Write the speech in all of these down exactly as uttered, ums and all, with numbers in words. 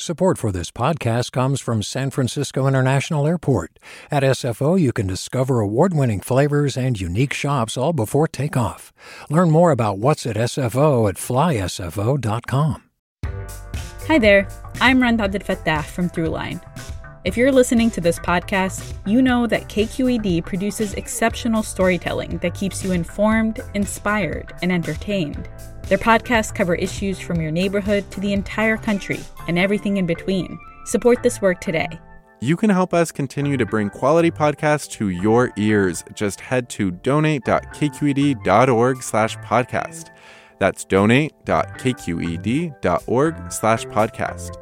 Support for this podcast comes from San Francisco International Airport. At S F O, you can discover award-winning flavors and unique shops all before takeoff. Learn more about what's at S F O at fly S F O dot com. Hi there, I'm Rand Abdel Fattah from Throughline. If you're listening to this podcast, you know that K Q E D produces exceptional storytelling that keeps you informed, inspired, and entertained. Their podcasts cover issues from your neighborhood to the entire country and everything in between. Support this work today. You can help us continue to bring quality podcasts to your ears. Just head to donate.kqed.org slash podcast. That's donate.kqed.org slash podcast.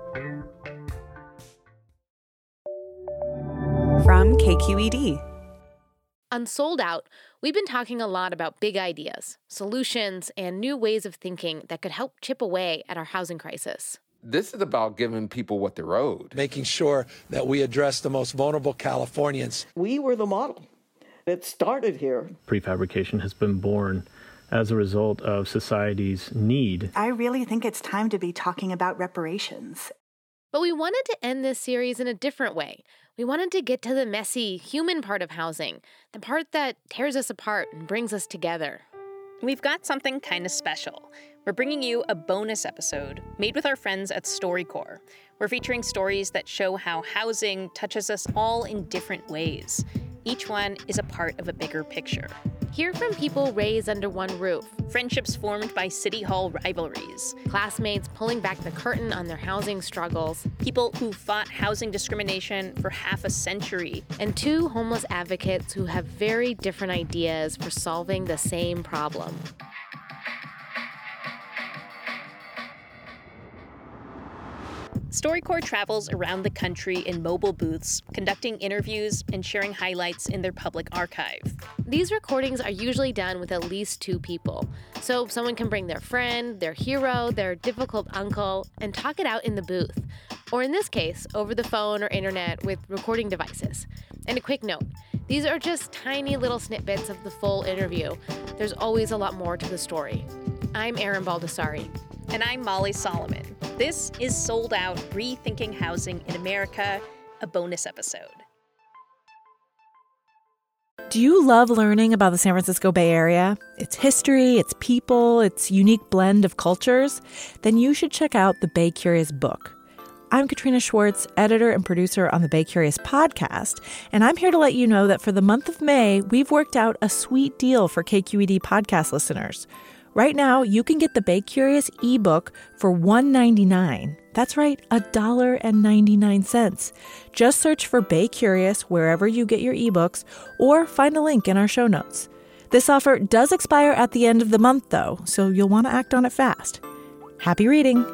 From K Q E D. On Sold Out, we've been talking a lot about big ideas, solutions, and new ways of thinking that could help chip away at our housing crisis. This is about giving people what they're owed. Making sure that we address the most vulnerable Californians. We were the model. It started here. Prefabrication has been born as a result of society's need. I really think it's time to be talking about reparations. But we wanted to end this series in a different way. We wanted to get to the messy, human part of housing, the part that tears us apart and brings us together. We've got something kind of special. We're bringing you a bonus episode made with our friends at StoryCorps. We're featuring stories that show how housing touches us all in different ways. Each one is a part of a bigger picture. Hear from people raised under one roof. Friendships formed by city hall rivalries. Classmates pulling back the curtain on their housing struggles. People who fought housing discrimination for half a century. And two homeless advocates who have very different ideas for solving the same problem. StoryCorps travels around the country in mobile booths, conducting interviews and sharing highlights in their public archive. These recordings are usually done with at least two people, so someone can bring their friend, their hero, their difficult uncle, and talk it out in the booth. Or in this case, over the phone or internet with recording devices. And a quick note, these are just tiny little snippets of the full interview. There's always a lot more to the story. I'm Erin Baldessari. And I'm Molly Solomon. This is Sold Out, Rethinking Housing in America, a bonus episode. Do you love learning about the San Francisco Bay Area? Its history, its people, its unique blend of cultures? Then you should check out the Bay Curious book. I'm Katrina Schwartz, editor and producer on the Bay Curious podcast, and I'm here to let you know that for the month of May, we've worked out a sweet deal for K Q E D podcast listeners. Right now, you can get the Bay Curious ebook for one dollar and ninety-nine cents. That's right, one dollar and ninety-nine cents. Just search for Bay Curious wherever you get your ebooks or find a link in our show notes. This offer does expire at the end of the month, though, so you'll want to act on it fast. Happy reading!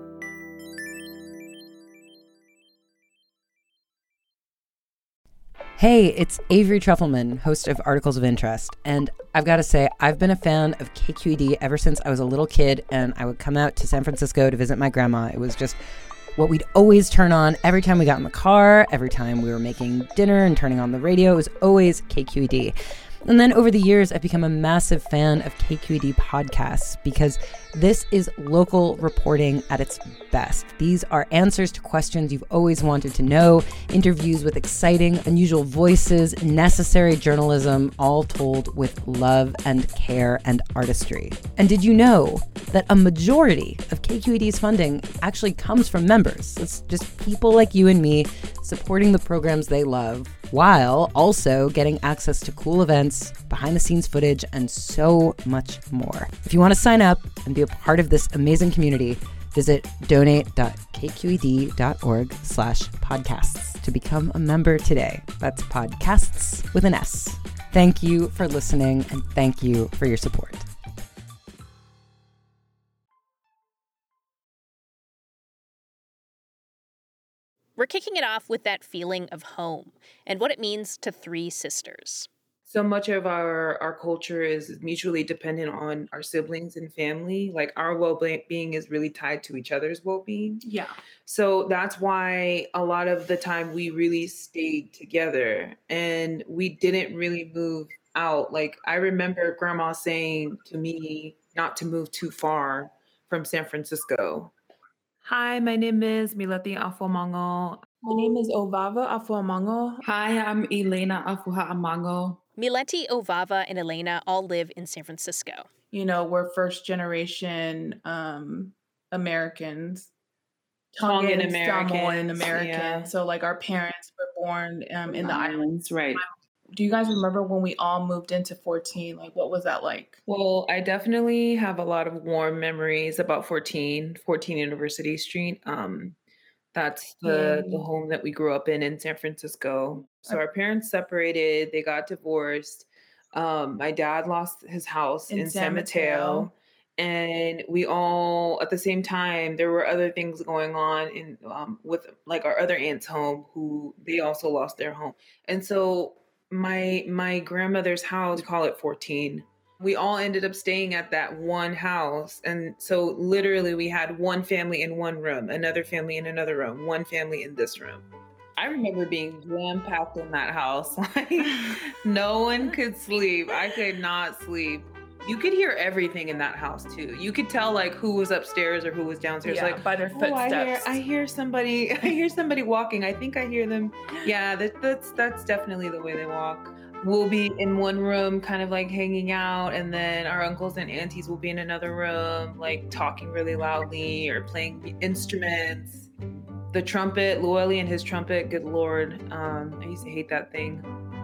Hey, it's Avery Trufelman, host of Articles of Interest, and I've got to say, I've been a fan of K Q E D ever since I was a little kid, and I would come out to San Francisco to visit my grandma. It was just what we'd always turn on every time we got in the car, every time we were making dinner and turning on the radio. It was always K Q E D. And then over the years, I've become a massive fan of K Q E D podcasts because this is local reporting at its best. These are answers to questions you've always wanted to know, interviews with exciting, unusual voices, necessary journalism, all told with love and care and artistry. And did you know that a majority of K Q E D's funding actually comes from members? It's just people like you and me supporting the programs they love, while also getting access to cool events, behind-the-scenes footage, and so much more. If you want to sign up and be a part of this amazing community, visit donate.kqed.org slash podcasts to become a member today. That's podcasts with an S. Thank you for listening, and thank you for your support. We're kicking it off with that feeling of home and what it means to three sisters. So much of our, our culture is mutually dependent on our siblings and family. Like our well-being is really tied to each other's well-being. Yeah. So that's why a lot of the time we really stayed together and we didn't really move out. Like I remember grandma saying to me not to move too far from San Francisco. Hi, my name is Mileti Afuamango. My name is Ovava Afuamango. Hi, I'm Elena Afuha'amango. Mileti, Ovava, and Elena all live in San Francisco. You know, we're first generation um, Americans. Tongan Tongan Americans. Samoan Americans. Yeah. So like our parents were born um, in the islands. Right. Do you guys remember when we all moved into fourteen? Like, what was that like? Well, I definitely have a lot of warm memories about fourteen, fourteen University Street. Um, that's the, the home that we grew up in in San Francisco. So our parents separated, they got divorced. Um, my dad lost his house in, in San Mateo. And we all, at the same time, there were other things going on in um, with like our other aunt's home, who they also lost their home. And so my my grandmother's house, we call it fourteen. We all ended up staying at that one house. And so literally we had one family in one room, another family in another room, one family in this room. I remember being jam-packed in that house. Like no one could sleep. I could not sleep. You could hear everything in that house too. You could tell like who was upstairs or who was downstairs. Yeah, like by their footsteps. Oh, I hear, I hear somebody. I hear somebody walking. I think I hear them. Yeah, that, that's that's definitely the way they walk. We'll be in one room, kind of like hanging out, and then our uncles and aunties will be in another room, like talking really loudly or playing instruments. The trumpet, Loeli and his trumpet. Good Lord, um, I used to hate that thing.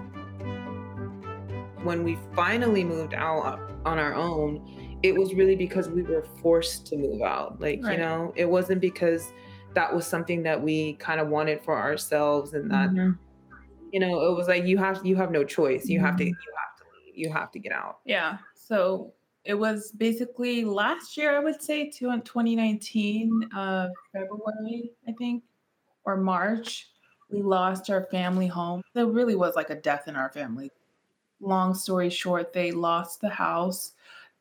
When we finally moved out on our own, it was really because we were forced to move out. Like, right. you know, it wasn't because that was something that we kind of wanted for ourselves and that, mm-hmm. you know, it was like, you have, you have no choice. You mm-hmm. have to, you have to leave. You have to get out. Yeah. So it was basically last year, I would say, to twenty nineteen, uh, February, I think, or March, we lost our family home. It really was like a death in our family. Long story short, they lost the house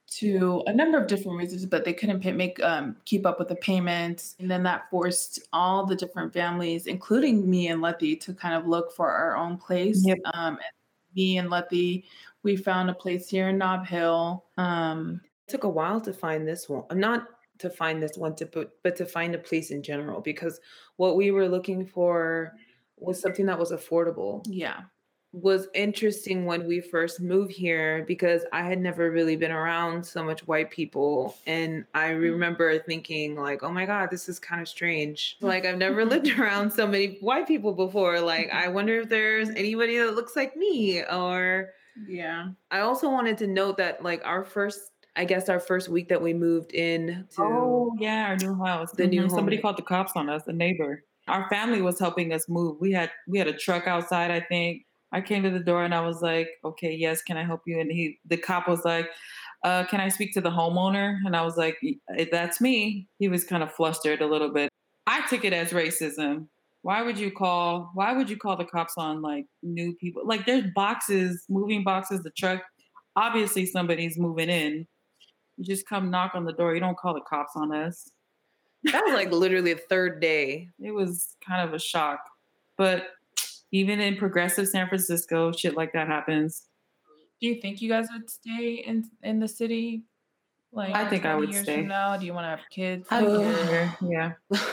to a number of different reasons, but they couldn't pay, make um, keep up with the payments. And then that forced all the different families, including me and Letty, to kind of look for our own place. Yep. Um, and me and Letty, we found a place here in Nob Hill. Um, it took a while to find this one. Not to find this one, to put, but to find a place in general, because what we were looking for was something that was affordable. Yeah. Was interesting when we first moved here because I had never really been around so much white people. And I remember thinking like, oh my God, this is kind of strange. Like I've never lived around so many white people before. Like, I wonder if there's anybody that looks like me or. Yeah. I also wanted to note that like our first, I guess our first week that we moved in to. Oh yeah, our new house. The mm-hmm. new home. Somebody called the cops on us, a neighbor. Our family was helping us move. We had, we had a truck outside, I think. I came to the door and I was like, okay, yes, can I help you? And he, the cop was like, uh, can I speak to the homeowner? And I was like, that's me. He was kind of flustered a little bit. I took it as racism. Why would you call, why would you call the cops on like new people? Like there's boxes, moving boxes, the truck. Obviously somebody's moving in. You just come knock on the door. You don't call the cops on us. That was like literally the third day. It was kind of a shock, but even in progressive San Francisco, shit like that happens. Do you think you guys would stay in in the city? Like I think I would years stay. From now, do you want to have kids? Uh, yeah.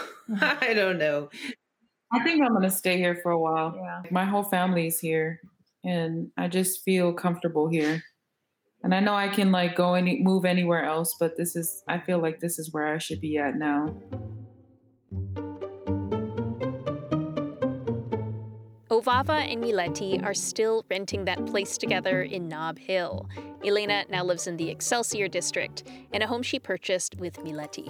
I don't know. I think I'm gonna stay here for a while. Yeah. My whole family's here, and I just feel comfortable here. And I know I can like go and move anywhere else, but this is I feel like this is where I should be at now. Ovava and Mileti are still renting that place together in Nob Hill. Elena now lives in the Excelsior district in a home she purchased with Mileti.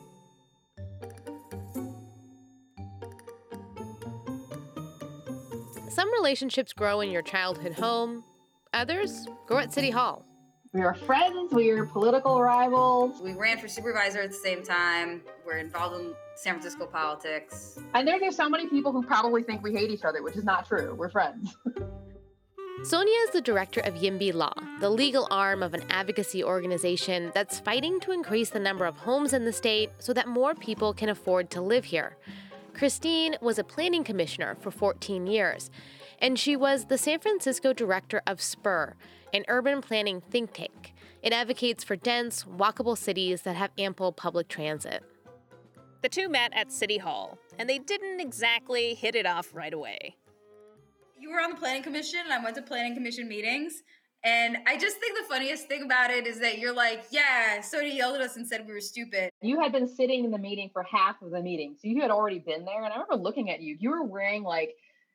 Some relationships grow in your childhood home, others grow at City Hall. We were friends, we were political rivals. We ran for supervisor at the same time. We're involved in San Francisco politics. And there are so many people who probably think we hate each other, which is not true. We're friends. Sonia is the director of YIMBY Law, the legal arm of an advocacy organization that's fighting to increase the number of homes in the state so that more people can afford to live here. Christine was a planning commissioner for fourteen years, and she was the San Francisco director of SPUR, an urban planning think tank. It advocates for dense, walkable cities that have ample public transit. The two met at City Hall, and they didn't exactly hit it off right away. You were on the Planning Commission, and I went to Planning Commission meetings. And I just think the funniest thing about it is that you're like, yeah, Sonia yelled at us and said we were stupid. You had been sitting in the meeting for half of the meeting. So you had already been there. And I remember looking at you. You were wearing like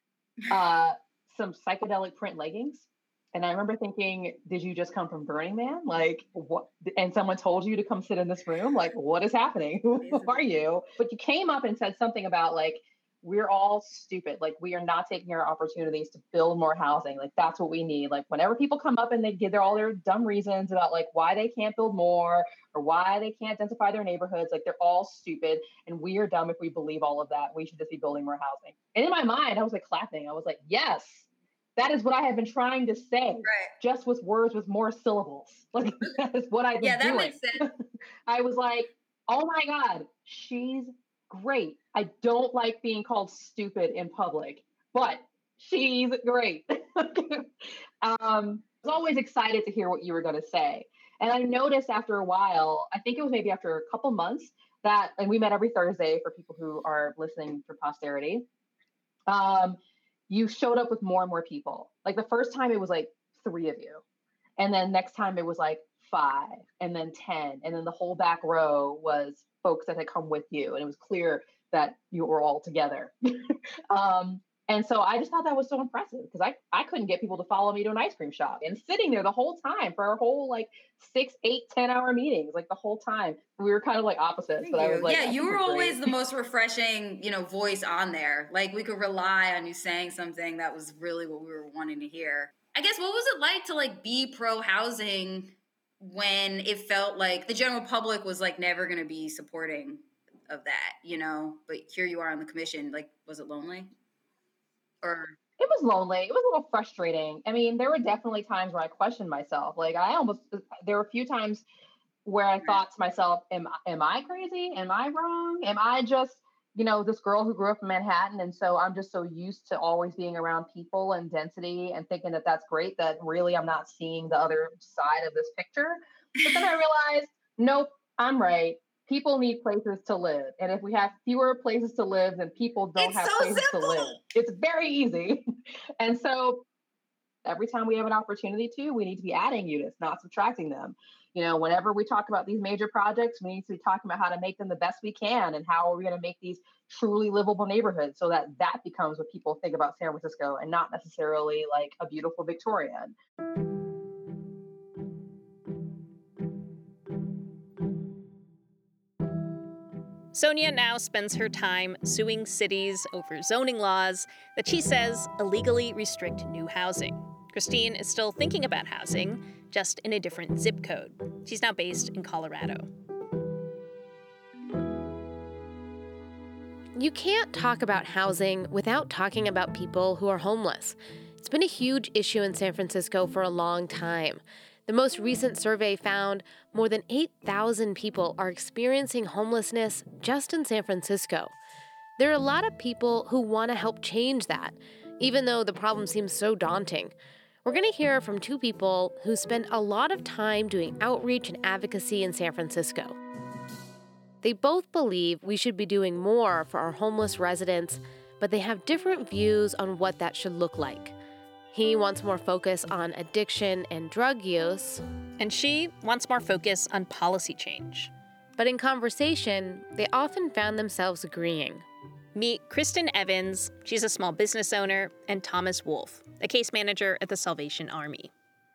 uh, some psychedelic print leggings. And I remember thinking, did you just come from Burning Man? Like, what? And someone told you to come sit in this room? Like, what is happening? Who are you? But you came up and said something about like, we're all stupid. Like, we are not taking our opportunities to build more housing. Like, that's what we need. Like, whenever people come up and they give their all their dumb reasons about like why they can't build more or why they can't densify their neighborhoods, like they're all stupid and we are dumb if we believe all of that. We should just be building more housing. And in my mind, I was like clapping. I was like, yes, that is what I have been trying to say. Right. Just with words with more syllables. Like, that is what I've been yeah, that doing. makes sense. I was like, oh my God, she's great. I don't like being called stupid in public, but she's great. um, I was always excited to hear what you were going to say. And I noticed after a while, I think it was maybe after a couple months that, and we met every Thursday for people who are listening for posterity. Um, you showed up with more and more people. Like the first time it was like three of you. And then next time it was like five and then ten. And then the whole back row was folks that had come with you. And it was clear that you were all together. um, and so I just thought that was so impressive because I, I couldn't get people to follow me to an ice cream shop and sitting there the whole time for our whole like six, eight, ten hour meetings, like the whole time. We were kind of like opposites. Thank but I was you. like, yeah, you were always great. the most refreshing, you know, voice on there. Like we could rely on you saying something that was really what we were wanting to hear. I guess what was it like to like be pro housing when it felt like the general public was like never going to be supporting of that, you know, but here you are on the commission. Like, was it lonely? Or it was lonely. It was a little frustrating. I mean, there were definitely times where I questioned myself. Like I almost, there were a few times where I thought to myself, am, am I crazy? Am I wrong? Am I just, you know, this girl who grew up in Manhattan? And so I'm just so used to always being around people and density and thinking that that's great, that really I'm not seeing the other side of this picture. But then I realized, nope, I'm right. People need places to live. And if we have fewer places to live, then people don't it's have so places simple. to live. It's very easy. And so every time we have an opportunity to, we need to be adding units, not subtracting them. You know, whenever we talk about these major projects, we need to be talking about how to make them the best we can and how are we going to make these truly livable neighborhoods so that that becomes what people think about San Francisco and not necessarily like a beautiful Victorian. Sonia now spends her time suing cities over zoning laws that she says illegally restrict new housing. Christine is still thinking about housing, just in a different zip code. She's now based in Colorado. You can't talk about housing without talking about people who are homeless. It's been a huge issue in San Francisco for a long time. The most recent survey found more than eight thousand people are experiencing homelessness just in San Francisco. There are a lot of people who want to help change that, even though the problem seems so daunting. We're going to hear from two people who spend a lot of time doing outreach and advocacy in San Francisco. They both believe we should be doing more for our homeless residents, but they have different views on what that should look like. He wants more focus on addiction and drug use. And she wants more focus on policy change. But in conversation, they often found themselves agreeing. Meet Kristen Evans, she's a small business owner, and Thomas Wolf, a case manager at the Salvation Army.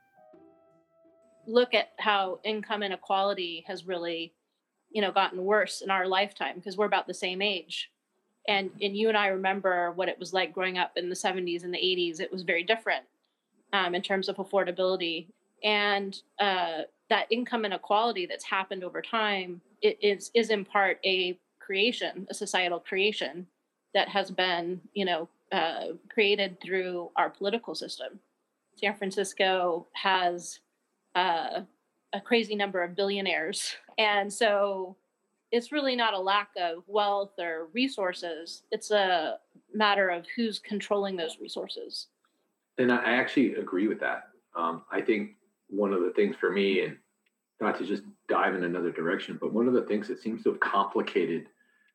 Look at how income inequality has really, you know, gotten worse in our lifetime because we're about the same age. And and you and I remember what it was like growing up in the seventies and the eighties. It was very different um, in terms of affordability. And uh, that income inequality that's happened over time it is, is in part a creation, a societal creation that has been, you know, uh, created through our political system. San Francisco has uh, a crazy number of billionaires. And so it's really not a lack of wealth or resources. It's a matter of who's controlling those resources. And I actually agree with that. Um, I think one of the things for me, and not to just dive in another direction, but one of the things that seems to have complicated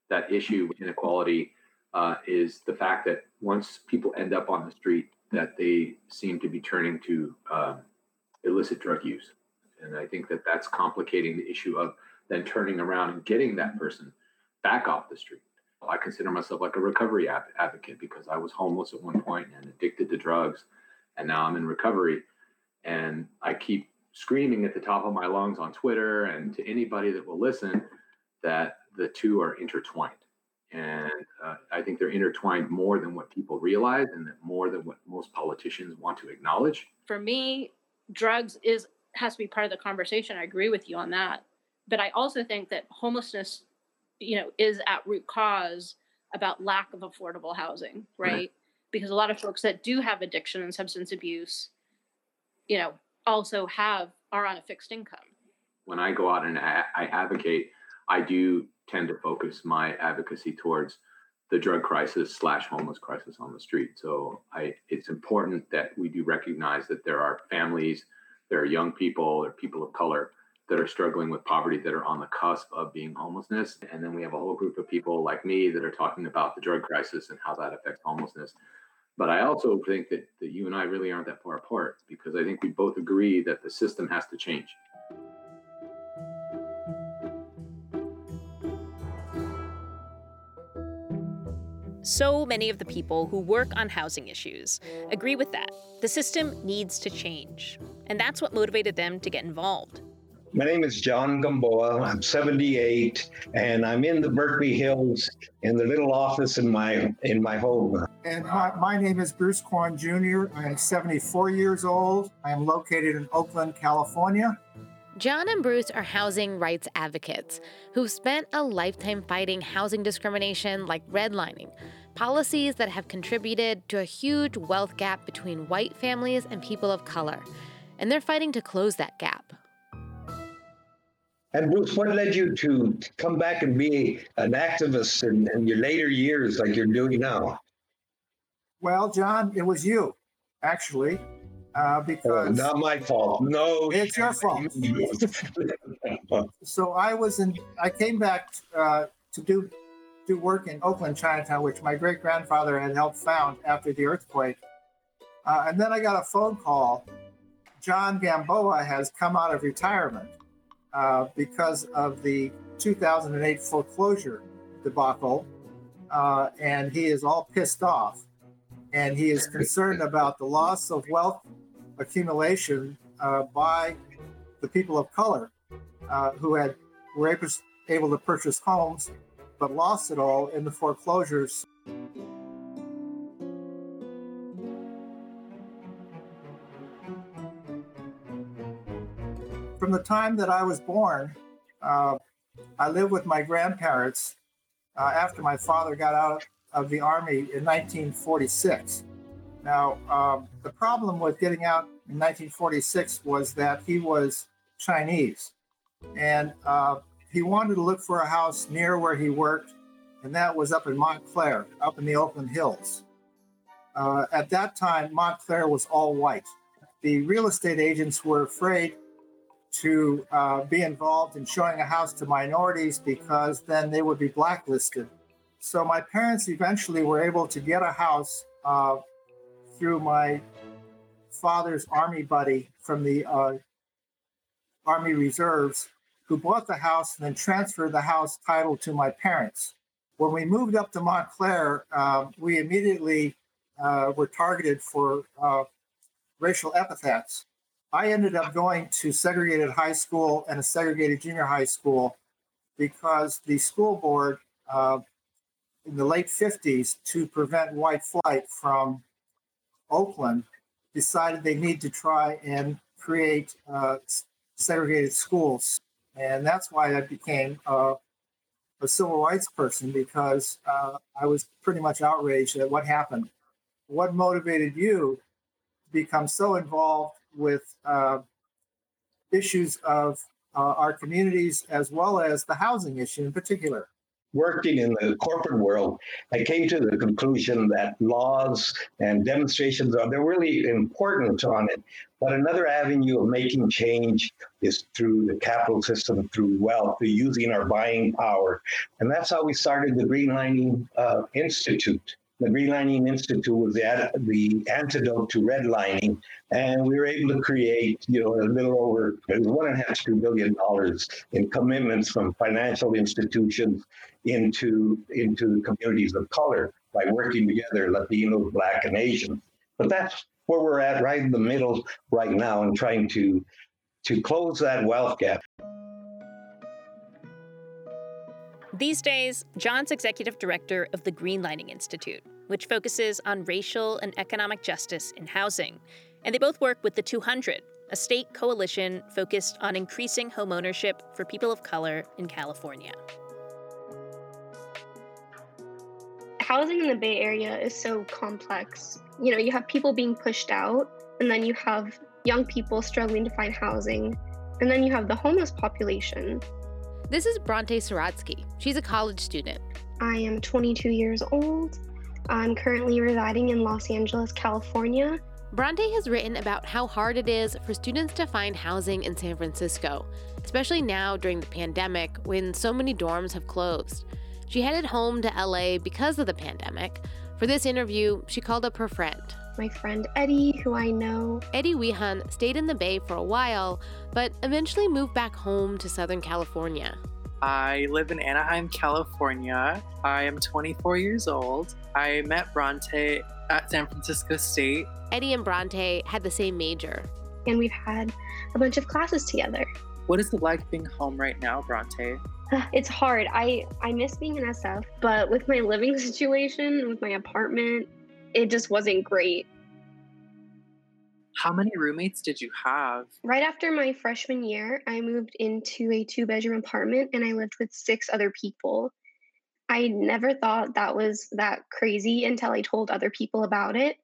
that issue with inequality uh, is the fact that once people end up on the street, that they seem to be turning to uh, illicit drug use. And I think that that's complicating the issue of then turning around and getting that person back off the street. I consider myself like a recovery ad- advocate because I was homeless at one point and addicted to drugs, and now I'm in recovery. And I keep screaming at the top of my lungs on Twitter and to anybody that will listen that the two are intertwined. And uh, I think they're intertwined more than what people realize and that more than what most politicians want to acknowledge. For me, drugs is has to be part of the conversation. I agree with you on that. But I also think that homelessness, you know, is at root cause about lack of affordable housing, right? right? Because a lot of folks that do have addiction and substance abuse, you know, also have are on a fixed income. When I go out and I, I advocate, I do tend to focus my advocacy towards the drug crisis slash homeless crisis on the street. So I, it's important that we do recognize that there are families, there are young people, there are people of color that are struggling with poverty, that are on the cusp of being homelessness. And then we have a whole group of people like me that are talking about the drug crisis and how that affects homelessness. But I also think that, that you and I really aren't that far apart, because I think we both agree that the system has to change. So many of the people who work on housing issues agree with that. The system needs to change. And that's what motivated them to get involved. My name is John Gamboa. I'm seventy-eight, and I'm in the Berkeley Hills in the little office in my in my home. And my, my name is Bruce Korn Junior I am seventy-four years old. I am located in Oakland, California. John and Bruce are housing rights advocates who've spent a lifetime fighting housing discrimination like redlining, policies that have contributed to a huge wealth gap between white families and people of color. And they're fighting to close that gap. And Bruce, what led you to come back and be an activist in, in your later years like you're doing now? Well, John, it was you, actually. Uh, because uh, not my fault. No, it's your fault. So I was in. I came back uh, to do do work in Oakland, Chinatown, which my great grandfather had helped found after the earthquake. Uh, and then I got a phone call. John Gamboa has come out of retirement uh, because of the two thousand eight foreclosure debacle, uh, and he is all pissed off, and he is concerned about the loss of wealth accumulation uh, by the people of color uh, who had were able, able to purchase homes but lost it all in the foreclosures. From the time that I was born, uh, I lived with my grandparents uh, after my father got out of the Army in nineteen forty-six. Now, um, the problem with getting out in nineteen forty-six was that he was Chinese, and uh, he wanted to look for a house near where he worked, and that was up in Montclair, up in the Oakland Hills. Uh, at that time, Montclair was all white. The real estate agents were afraid to uh, be involved in showing a house to minorities because then they would be blacklisted. So my parents eventually were able to get a house uh, through my father's Army buddy from the uh, Army Reserves, who bought the house and then transferred the house title to my parents. When we moved up to Montclair, uh, we immediately uh, were targeted for uh, racial epithets. I ended up going to segregated high school and a segregated junior high school because the school board uh, in the late fifties, to prevent white flight from Oakland, decided they need to try and create uh, segregated schools. And that's why I became uh, a civil rights person, because uh, I was pretty much outraged at what happened. What motivated you to become so involved with uh, issues of uh, our communities, as well as the housing issue in particular? working in the corporate world, I came to the conclusion that laws and demonstrations are they're really important on it. But another avenue of making change is through the capital system, through wealth, through using our buying power. And that's how we started the Greenlining uh, Institute. The Greenlining Institute was the, the antidote to redlining. And we were able to create, you know, a little over it was one and a half, two billion dollars in commitments from financial institutions into, into the communities of color by working together, Latinos, Black, and Asians. But that's where we're at right in the middle right now and trying to, to close that wealth gap. These days, John's executive director of the Greenlining Institute, which focuses on racial and economic justice in housing. And they both work with the two hundred, a state coalition focused on increasing homeownership for people of color in California. Housing in the Bay Area is so complex. You know, you have people being pushed out, and then you have young people struggling to find housing, and then you have the homeless population. This is Bronte Saratsky. She's a college student. I am twenty-two years old. I'm currently residing in Los Angeles, California. Bronte has written about how hard it is for students to find housing in San Francisco, especially now during the pandemic when so many dorms have closed. She headed home to L A because of the pandemic. For this interview, she called up her friend. My friend Eddie, who I know. Eddie Wehan stayed in the Bay for a while, but eventually moved back home to Southern California. I live in Anaheim, California. I am twenty-four years old. I met Bronte at San Francisco State. Eddie and Bronte had the same major. And we've had a bunch of classes together. What is it like being home right now, Bronte? It's hard. I, I miss being an S F, but with my living situation, with my apartment, it just wasn't great. How many roommates did you have? Right after my freshman year, I moved into a two-bedroom apartment and I lived with six other people. I never thought that was that crazy until I told other people about it.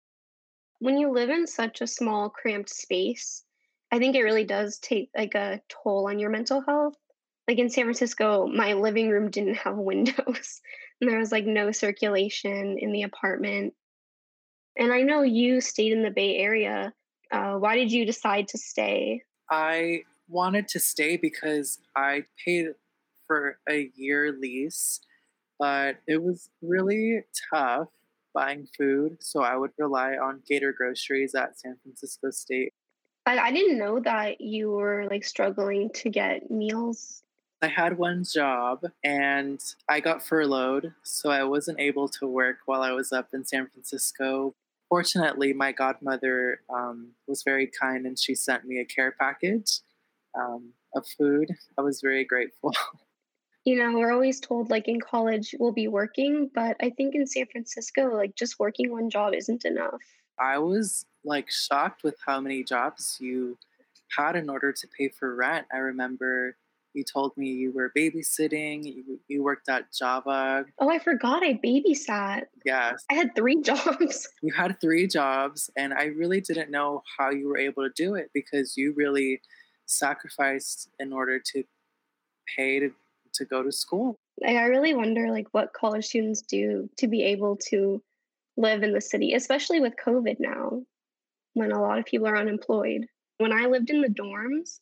When you live in such a small, cramped space, I think it really does take like a toll on your mental health. Like in San Francisco, my living room didn't have windows and there was like no circulation in the apartment. And I know you stayed in the Bay Area. Uh, why did you decide to stay? I wanted to stay because I paid for a year lease, but it was really tough buying food. So I would rely on Gator Groceries at San Francisco State. I, I didn't know that you were like struggling to get meals. I had one job and I got furloughed, so I wasn't able to work while I was up in San Francisco. Fortunately, my godmother um, was very kind and she sent me a care package um, of food. I was very grateful. You know, we're always told like in college we'll be working, but I think in San Francisco, like just working one job isn't enough. I was like shocked with how many jobs you had in order to pay for rent. I remember you told me you were babysitting, you, you worked at Java. Oh, I forgot I babysat. Yes. I had three jobs. You had three jobs, and I really didn't know how you were able to do it because you really sacrificed in order to pay to, to go to school. Like, I really wonder like what college students do to be able to live in the city, especially with COVID now, when a lot of people are unemployed. When I lived in the dorms,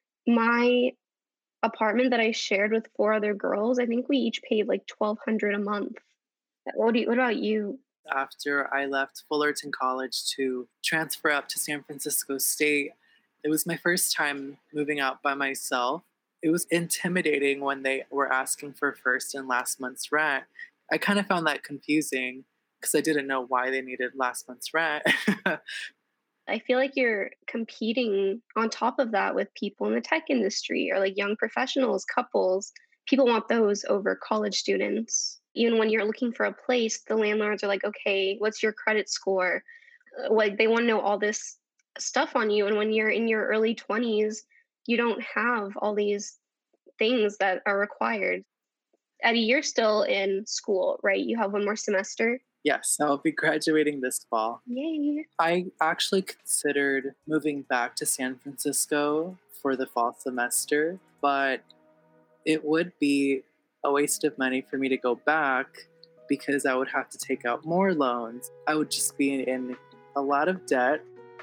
my apartment that I shared with four other girls, I think we each paid like twelve hundred dollars a month. What do you, what about you? After I left Fullerton College to transfer up to San Francisco State, it was my first time moving out by myself. It was intimidating when they were asking for first and last month's rent. I kind of found that confusing because I didn't know why they needed last month's rent. I feel like you're competing on top of that with people in the tech industry or like young professionals, couples. People want those over college students. Even when you're looking for a place, the landlords are like, okay, what's your credit score? Like they want to know all this stuff on you. And when you're in your early twenties, you don't have all these things that are required. Eddie, you're still in school, right? You have one more semester. Yes, I'll be graduating this fall. Yay. I actually considered moving back to San Francisco for the fall semester, but it would be a waste of money for me to go back because I would have to take out more loans. I would just be in a lot of debt.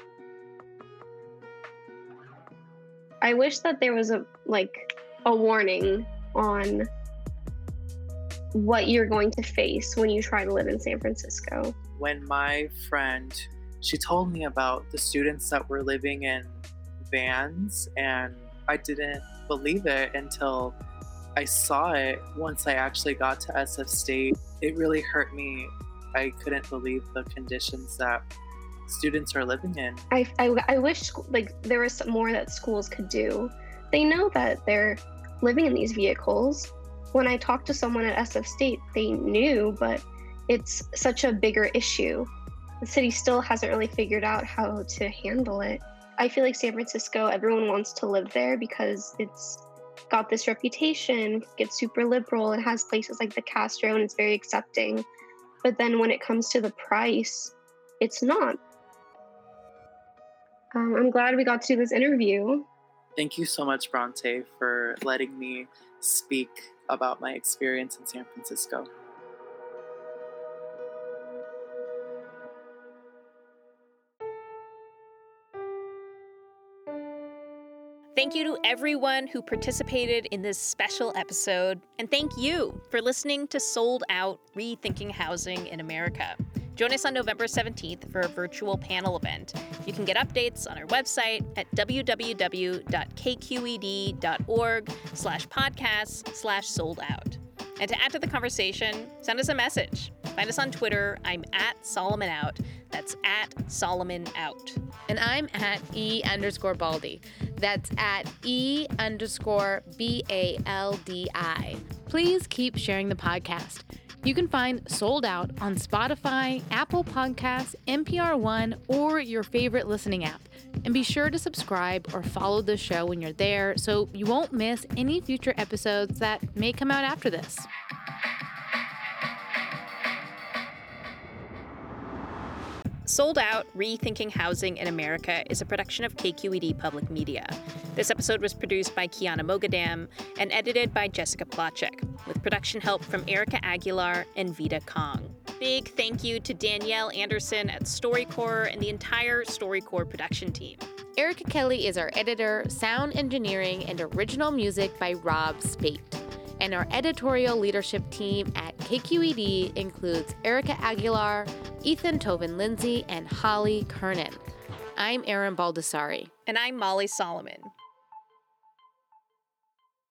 I wish that there was a like a warning on what you're going to face when you try to live in San Francisco. When my friend, she told me about the students that were living in vans, and I didn't believe it until I saw it once I actually got to S F State. It really hurt me. I couldn't believe the conditions that students are living in. I, I, I wish like there was some more that schools could do. They know that they're living in these vehicles. When I talked to someone at S F State, they knew, but it's such a bigger issue. The city still hasn't really figured out how to handle it. I feel like San Francisco, everyone wants to live there because it's got this reputation, it's super liberal, it has places like the Castro and it's very accepting. But then when it comes to the price, it's not. Um, I'm glad we got to do this interview. Thank you so much, Bronte, for letting me speak about my experience in San Francisco. Thank you to everyone who participated in this special episode, and thank you for listening to Sold Out: Rethinking Housing in America. Join us on November seventeenth for a virtual panel event. You can get updates on our website at www.kqed.org slash podcasts slash sold out. And to add to the conversation, send us a message. Find us on Twitter. I'm at Solomon Out. That's at Solomon Out. And I'm at E underscore Baldi. That's at E underscore B A L D I. Please keep sharing the podcast. You can find Sold Out on Spotify, Apple Podcasts, N P R One, or your favorite listening app. And be sure to subscribe or follow the show when you're there so you won't miss any future episodes that may come out after this. Sold Out: Rethinking Housing in America is a production of K Q E D Public Media. This episode was produced by Kiana Mogadam and edited by Jessica Plotchik, with production help from Erica Aguilar and Vita Kong. Big thank you to Danielle Anderson at StoryCorps and the entire StoryCorps production team. Erica Kelly is our editor, sound engineering, and original music by Rob Spate. And our editorial leadership team at K Q E D includes Erica Aguilar, Ethan Toven-Lindsay, and Holly Kernan. I'm Erin Baldessari. And I'm Molly Solomon.